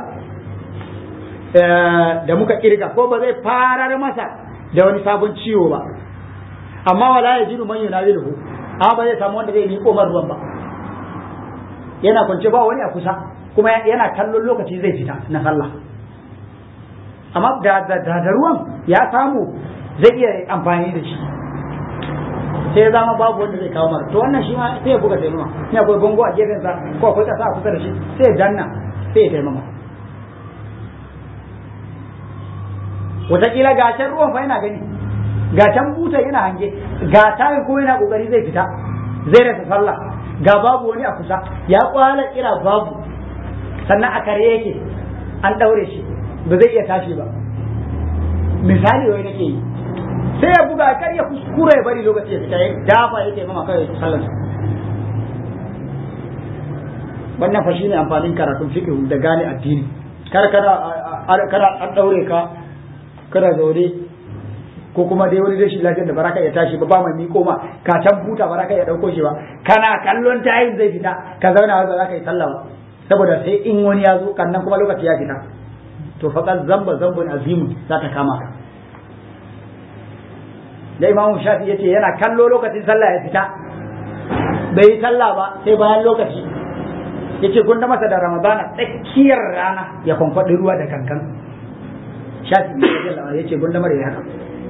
da muka kirga ko ba zai farar masa da wani sabon ciwo ba amma wala ya jiru man yunawiluhu amma ba zai samu wanda zai miƙo mar ruwan ba yana kwance ba wani a kusa kuma yana kallon lokaci zai fita na sallah amma da da ruwan ya samu zai iya amfani da shi sai ya zama babu wanda zai kawo mara to wannan shi ma sai ya buga taimama ne akwai bango a gefen sa ko akwai kasa a kusa da shi sai ya danna sai ya taimama wataƙila ga can ruwan fa yana gani ga can buta yana hange ga tayin ko yana kokari zai fita zai rasa sallah ga babu wani a kusa ya kwala kira babu sannan a kare yake an daure shi ba zai iya tashi ba misali wai nake yi sai ya buga kar ya kuskura ya bari lokaci ya fita ya dafa ya taimama kai sallar wannan fa shine amfanin karatun fiqh da gane addini kar kada kada an daure ka kada zaure ko kuma dai wani rashin lafiyar da baraka ya tashi ba ba mai miko ma ka can buta baraka ya dauko shi ba kana kallon tayin zai fita ka zauna ba za ka yi sallah ba saboda sai in wani ya zo kannan kuma lokaci ya fita to faqad zamba zambun azimun za ta kama ka da imamu shafi yace yana kallo lokacin sallah ya fita bai yi sallah ba sai bayan lokaci yace gunda masa da ramadana tsakiyar rana ya kwankwaɗi ruwa da kankan shafi ya ce gunda mara ya haka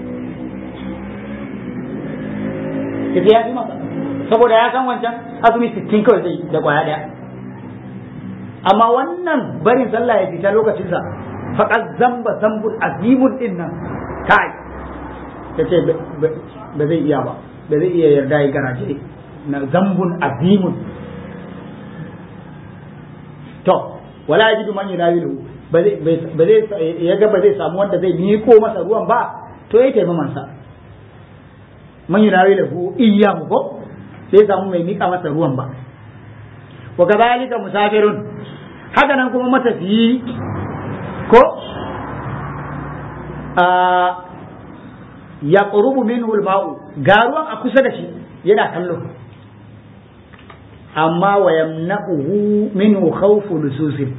yace ya fi masa saboda ya san wancan azumi sittin kawai zai da kwaya daya amma wannan barin sallah ya fita lokacinsa faqad zamba zambun azimun din nan kai yace ba zai iya ba ba zai iya yarda ya garaje na zambun azimun to wala yajidu man yunawilu ba zai ya ga ba zai samu wanda zai miko masa ruwan ba to ya taimama sa man yunawilu iyyahu ko sai samu mai mika masa ruwan ba wa kadhalika musafirun haka nan kuma matafiyi ko a ya qurubu minhu al-ma'u ga ruwan a kusa da shi yana kallo amma wa yamna'uhu minhu khawfu lususin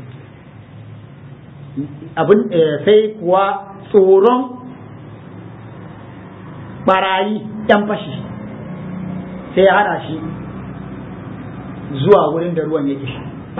abin sai kuwa tsoron barayi yan fashi sai ya hana shi zuwa wurin da ruwan yake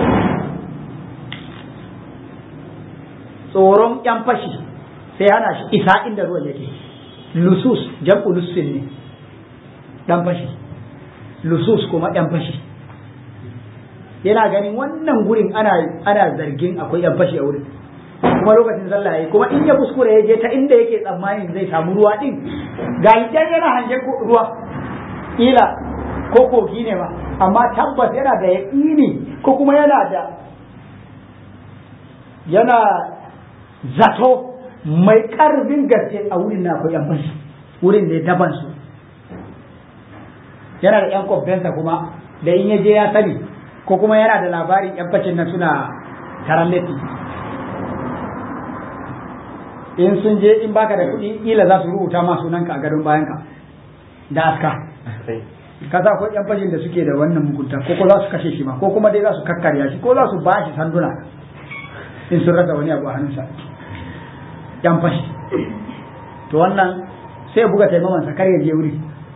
tsoron yan fashi sai ya hana shi isa inda ruwan yake lusus jam'u lusin ne yan fashi lusus kuma yan fashi yana ganin wannan gurin ana ana zargin akwai yan fashi a wurin kuma lokacin sallah yayi kuma in ya kuskure ya je ta inda yake tsammanin zai samu ruwa din ga idan yana hange ruwa ila ko kogi ne ma amma tabbas yana da yaƙini ko kuma yana da yana zato mai ƙarfin gaske a wurin na akwai yan fashi wurin da ya daban su yana da yan kwabbensa kuma da in ya je ya sani ko kuma yana da labarin yan fashin nan suna taron laifi in sun je in baka da kuɗi ila za su rubuta ma sunanka a gadon bayanka da aska ka sa ko yan fashin da suke da wannan mugunta ko ko za su kashe shi ma ko kuma dai za su kakkarya shi ko za su ba shi sanduna in sun rasa wani abu a hannunsa yan fashi to wannan sai buga taimamansa kar ya je wuri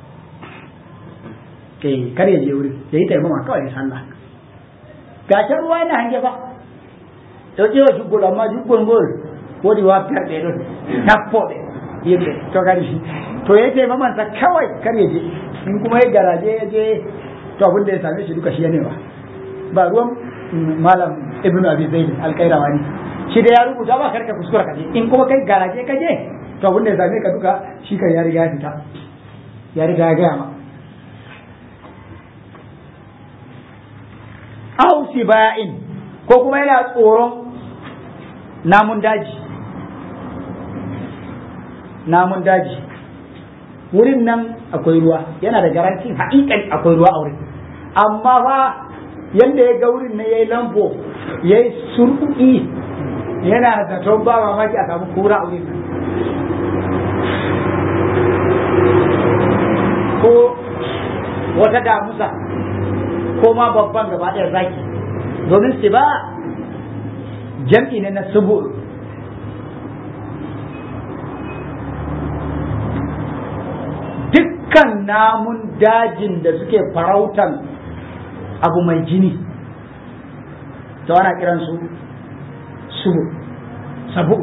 eh kar ya je wuri ya yi taimama kawai ya sallah gashin ruwa yana hange ba to ce wa shugul amma shugul gol wodi wa perde don tappo de yake to gari to ya taimamansa kawai kar ya je in kuma ya garaje ya je to abin da ya same shi duka shi ne ba ba ruwan malam ibnu abi zaid al-qayrawani shi da ya rubuta ba karka kuskura ka je in kuma kai garaje ka je to abin da ya same ka duka shi kan ya riga ya fita ya riga ya gaya ma aw siba'in ko kuma yana tsoron namun daji namun daji wurin nan akwai ruwa, yana da garantin haƙiƙan akwai ruwa a wurin, amma fa yanda ya ga wurin nan yayi lambo yayi surkuki yana da zaton ba mamaki a samu kura a wurin nan ko wata damusa ko ma babban gaba ɗaya zaki, domin su ba jam'i ne na subu. Dukkan namun dajin da suke farautan abu mai jini to ana kiran su subu sabu.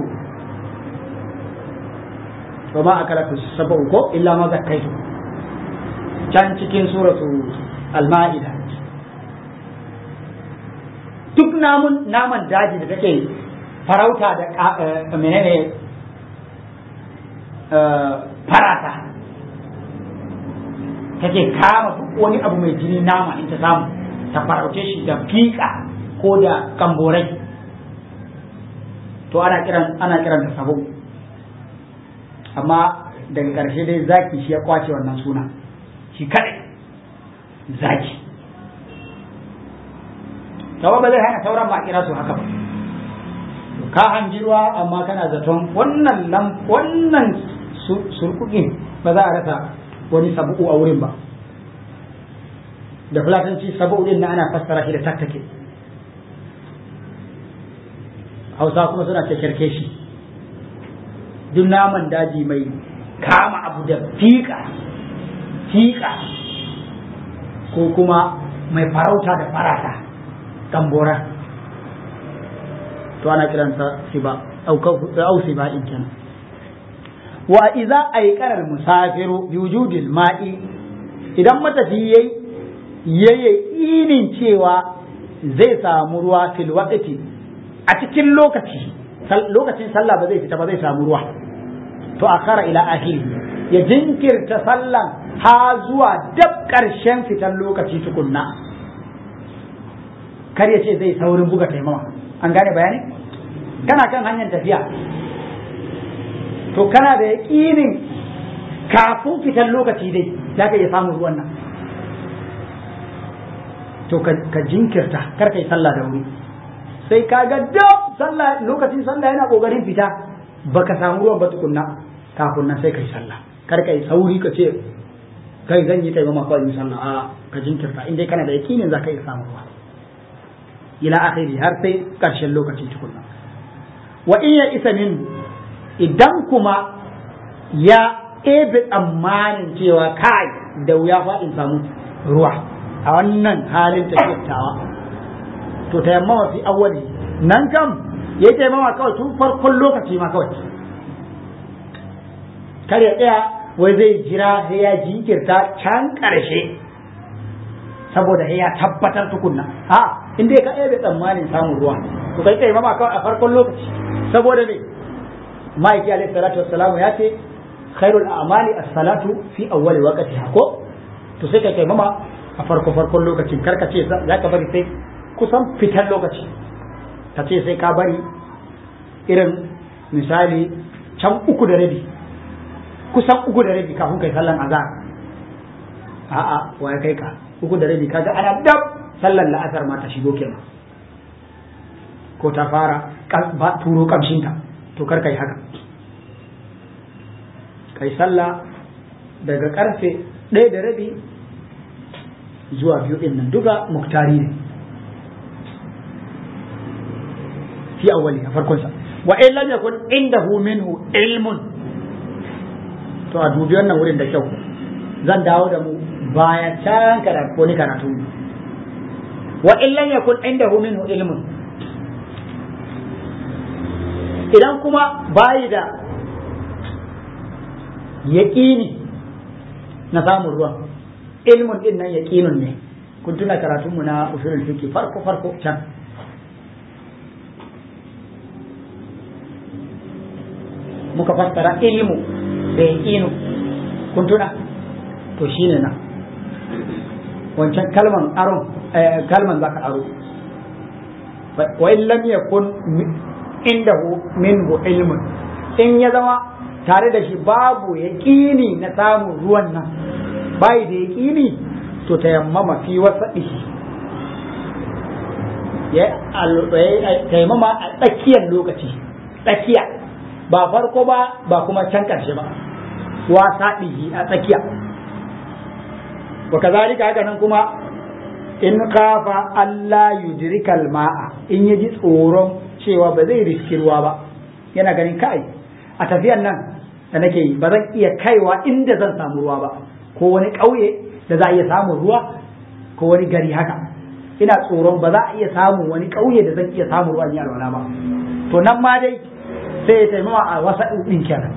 to ma akala sabu ko illa ma zakkaitu can cikin suratu al-ma'ida. Duk namun naman daji da take farauta da menene farata take kama duk wani abu mai jini nama in ta samu ta farauce shi da fiƙa ko da kamborai to ana kiran ana kiran da sabo, amma daga ƙarshe dai zaki shi ya kwace wannan suna shi kadai zaki. Tawa ba zai hana sauran ma kira su haka ba. Ka hangi ruwa amma kana zaton wannan lam wannan surkukin ba za a rasa wani sabu a wurin ba. Da fulatanci sabu din na ana fassara shi da tattake. Hausa kuma suna ce kerkeshi. Duk naman daji mai kama abu da fiƙa fiƙa ko kuma mai farauta da farata tambora to ana kiransa siba au siba in kenan. Wa idza ayqara al-musafiru bi wujudil ma'i, idan matafi yayi yayi inin cewa zai samu ruwa fil waqti a cikin lokaci lokacin sallah ba zai fita ba zai samu ruwa to akara ila akhiri ya jinkirta sallan ha zuwa dab karshen fitan lokaci tukunna, kar ya ce zai saurin buga taimama. An gane bayani? Kana kan hanyar tafiya to kana da yaƙinin kafin fitan lokaci dai za ka iya samun ruwan nan to ka jinkirta kar ka yi sallah da wuri, sai ka ga dab sallah lokacin sallah yana kokarin fita baka samu ruwan ba tukunna, kafin nan sai ka yi sallah. Kar ka yi sauri ka ce kai zan yi taimama kawai in sallah, a ka jinkirta in dai kana da yaƙinin za ka iya samun ruwa ila akhiri har sai karshen lokaci tukunna. Wa in ya isa min, idan kuma ya ebe tsammanin cewa kai da wuya fa in samu ruwa a wannan halin tafiyawa to tayammama fi awwali, nan kam ya yi tayammama kawai tun farkon lokaci ma kawai, kar ya tsaya wai zai jira sai ya jinkirta can karshe saboda ya tabbatar tukunna. A in dai ka ebe tsammanin samun ruwa to kai tayammama kawai a farkon lokaci, saboda me ma'aiki alaihi salatu wassalamu ya ce khairul a'mali as-salatu fi awwali waqtiha ko to sai kai taimama a farko farkon lokacin, karka ce za ka bari sai kusan fitan lokaci, ka ce sai ka bari irin misali can uku da rabi kusan uku da rabi kafin kai sallan azhar. a'a waye kai ka uku da rabi kaga ana dab sallan la'asar ma ta shigo kenan ko ta fara ba turo kamshinta, to kar kai haka, kai sallah daga karfe ɗaya da rabi zuwa biyu ɗin nan duka muktari ne fi awwali a farkonsa. Wa in lam yakun indahu minhu ilmun, to a dubi wannan wurin da kyau, zan dawo da mu baya can karatu ko ni karatu. Wa in lam yakun indahu minhu ilmun, idan kuma bayi da yaƙini na samun ruwa, ilmun din nan yaƙinun ne. Kun tuna karatunmu na usulul fiqh farko farko can, muka fassara ilmu da yaƙinu, kun tuna to shine nan wancan kalman aron kalman zaka aro. Wa in lam yakun indahu minhu ilmun, in ya zama tare da shi babu yaƙini na samun ruwan nan bai da yaƙini to tayammama fi wasaɗihi ya tayammama a tsakiyar lokaci tsakiya ba farko ba ba kuma can ƙarshe ba wasaɗihi a tsakiya wa kazalika haka nan kuma in kafa Allah yudrikal ma'a in yaji tsoron cewa ba zai riski ruwa ba yana ganin kai a tafiyan nan da nake yi ba zan iya kaiwa inda zan samu ruwa ba ko wani ƙauye da za a iya samun ruwa ko wani gari haka ina tsoron ba za a iya samun wani ƙauye da zan iya samun ruwa ni alwala ba to nan ma dai sai ya taimama a wasa ɗin kenan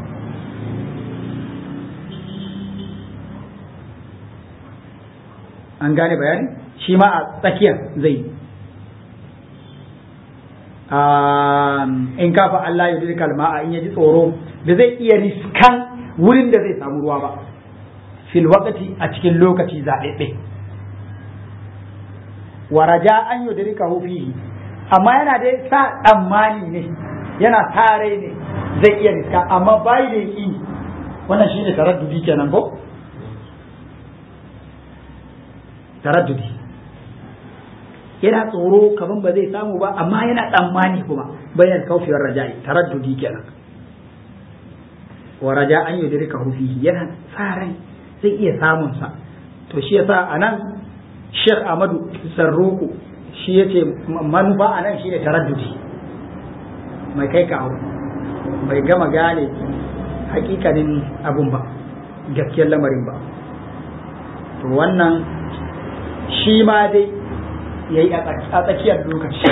an gane bayani shi ma a tsakiyar zai in kafa Allah ya dirka ma'a in yaji tsoro da zai iya riskan wurin da zai samu ruwa ba fil waqti a cikin lokaci zaɓaɓɓe wa raja an yudrika fihi amma yana dai sa tsammani ne yana tare ne zai iya riska amma bai da yi wannan shine taraddudi kenan ko taraddudi yana tsoro kaman ba zai samu ba amma yana tsammani kuma bayan kaufiyar raja'i taraddudi kenan wa raja an yudrika fihi yana tsarai zai iya samun sa to shi yasa anan Sheikh Ahmadu Sarruku shi yace manufa anan shine taraddudi mai kai ka bai gama gane hakikanin abun ba gaskiyar lamarin ba to wannan shi ma dai ya yi a tsakiyar lokaci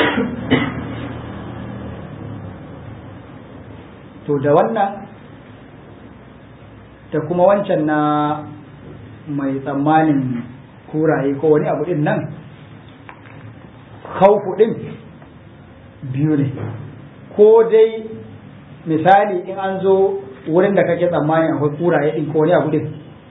to da wannan da kuma wancan na mai tsammanin kuraye ko wani abu din nan khawfu din biyu ne ko dai misali in an zo wurin da kake tsammanin akwai kuraye din ko wani abu din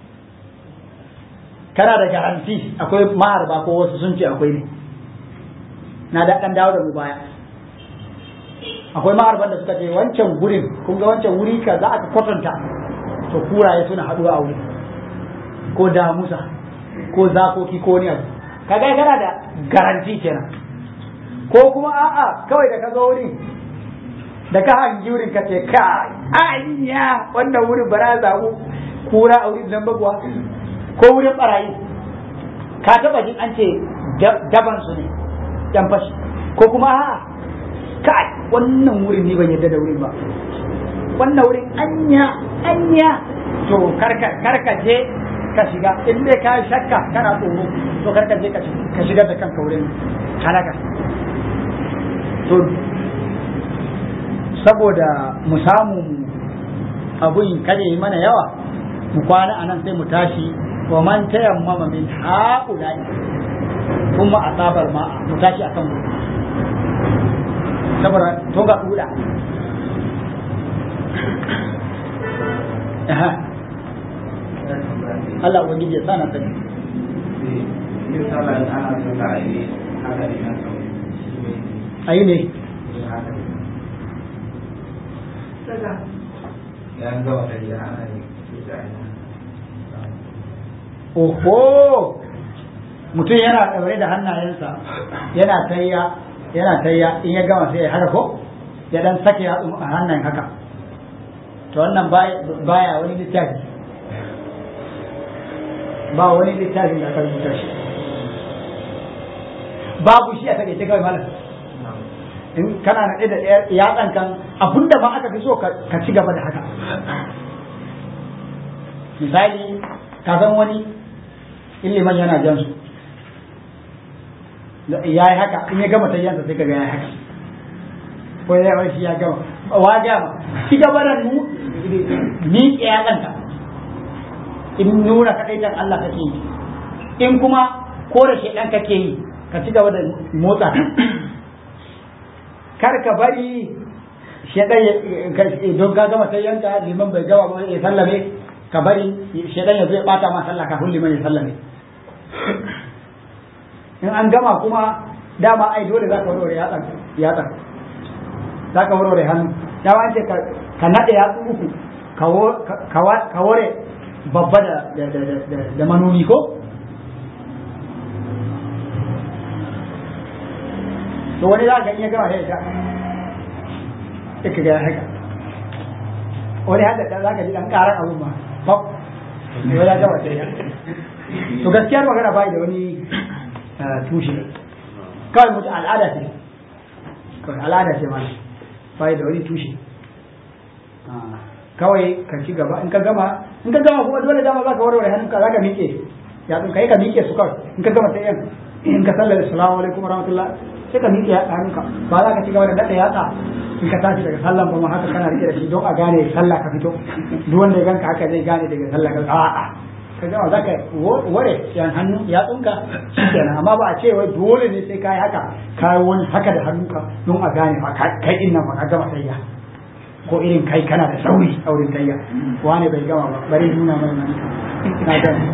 kana da garanti akwai maharba ko wasu sun ce akwai ne na da dan dawo da mu baya akwai maharban da suka ce wancan gurin kun ga wancan wuri ka za aka kwatanta to kuraye suna haduwa a wuri ko damusa ko zakoki ko ne abu kaga kana da garanti kenan ko kuma a'a kawai da ka zo wurin da ka hangi wurin ka ce kai anya wannan wurin bara zamu kura a wurin nan bagwa ko wurin barayi ka taba jin an ce daban su ne yan fashi ko kuma a kai wannan wurin ni ban yadda da wurin ba wannan wurin anya anya to karka karka je ka shiga in dai ka shakka kana tsoro to karka je ka shiga da kanka wurin halaka to saboda mu samu abun kada yi mana yawa mu kwana anan sai mu tashi wa man tayammama min haula'i kuma asabar ma mu tashi akan mu saboda to ga kuda aha Allah ubangiji ya sana sani yin sallah ana sallah ayi haka ne nan ayi ne ya ga wata ya ana ne oho mutum yana ɗaure da hannayensa yana tayya yana tayya in ya gama sai ya haka ko ya dan sake a hannayen haka to wannan baya wani littafi ba wani littafin da aka rubuta shi babu shi a take kawai malam in kana naɗe da yatsan kan abinda ma aka fi so ka ci gaba da haka misali ka san wani iliman yana jan su ya yi haka in ya gama tayyansa sai kaga ya yi haka ko ya yi shi ya gama wa gama ci gaba da nu miƙe yatsanka in nuna kaɗaitan Allah kake yi in kuma ko da shaidan kake yi ka ci gaba da motsa kar ka bari shaidan don ka gama tayyanka liman bai gama ba ya sallame ka bari shaidan ya zo ya bata ma sallah kafin liman ya sallame in an gama kuma dama ai dole za ka warware yatsan za ka warware hannu dama an ce ka naɗe yatsu uku ka ka ware babba da da manomi ko to wani za ka iya gama da ita ika ga haka wani hada da za ka ji dan karar abun ma bab ne ya gama da ita to gaskiyar magana bai da wani tushe kawai mutu al'ada ce kawai al'ada ce ma bai da wani tushe kawai ka ci gaba in ka gama in ka gama kuma dole dama za ka warware hannunka za ka miƙe ya tsinka yi ka miƙe su kawai in ka gama sai yan in ka sallar assalamu alaikum warahmatullah sai ka miƙe hannunka ba za ka ci gaba da daɗa yatsa in ka tashi daga sallan ba ma haka kana rike da shi don a gane sallah ka fito duk wanda ya ganka haka zai gane daga sallah ka a'a ka gama za ka ware yan hannu ya tsinka shi kenan amma ba a ce wai dole ne sai ka yi haka ka yi wani haka da hannunka don a gane ba kai din nan ba ka gama sayya ko irin kai kana da sauri a wurin tayya wane bai gama ba bari nuna mai nan na gani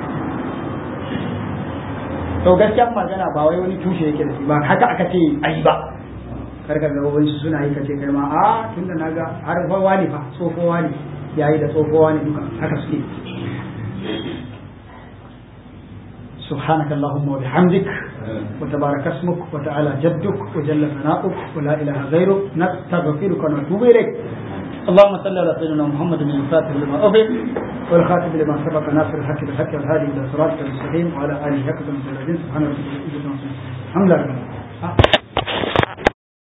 to gaskiya magana ba wai wani tushe yake da shi ba haka aka ce ai ba karka ga wani suna yi kace kai ma a tunda naga har fa wani fa tsofowa ne yayi da tsofowa ne duka haka suke سبحانك اللهم وبحمدك وتبارك اسمك وتعالى جدك وجل ثناؤك ولا اله غيرك نستغفرك ونتوب اليك اللهم صل على سيدنا محمد بن الفاتح لما أغلق والخاتم لما سبق ناصر الحق بالحق والهادي الى صراطك المستقيم وعلى اله حق المسلمين سبحان ربك رب العزه عما يصفون الحمد لله